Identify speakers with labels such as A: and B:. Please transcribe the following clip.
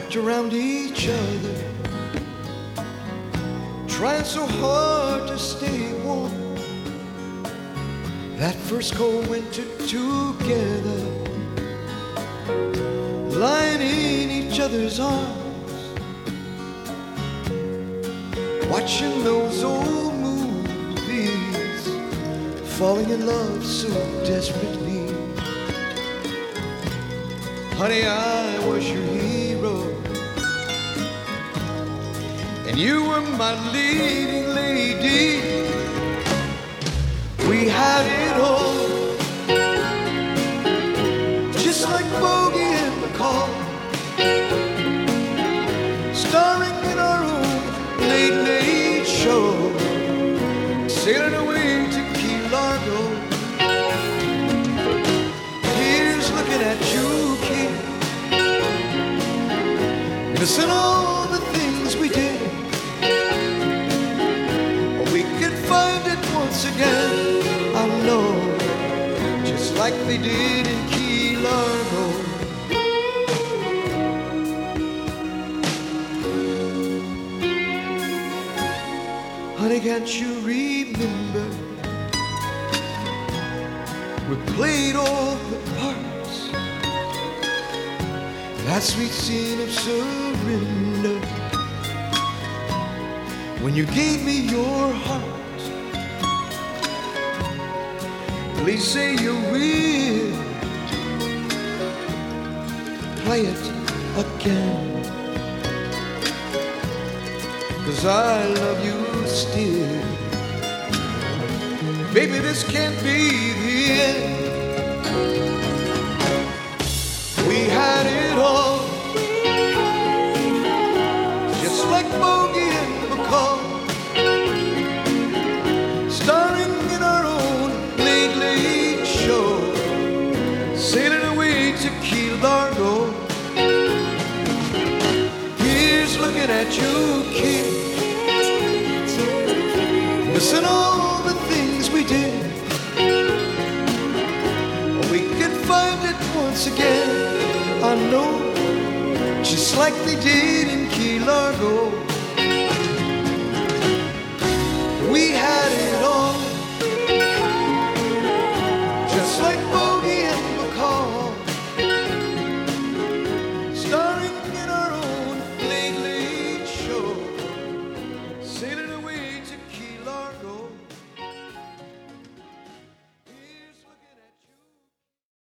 A: wrapped around each other, trying so hard to stay warm. That first cold winter together, lying in each other's arms, watching those old movies, falling in love so desperately. Honey, I was your hero, and you were my leading lady. We had it all, just like Bogey and McCall, starring in our own late, late show, sailing away to Key Largo. Here's looking at you, kid, missing all the things we did. We could find it once again, I know, just like they did in Key Largo. Honey, can't you remember? We played all the parts, that sweet scene of surrender, when you gave me your heart. Please say you will play it again, 'cause I love you still. Baby, this can't be the end. We had it all, just like Bogey and McCall, starring in our own late, late show, sailing away to Key Largo. Here's looking at you, kid, missing all the things we did. We could find it once again, I know, just like they did in Key Largo. We had it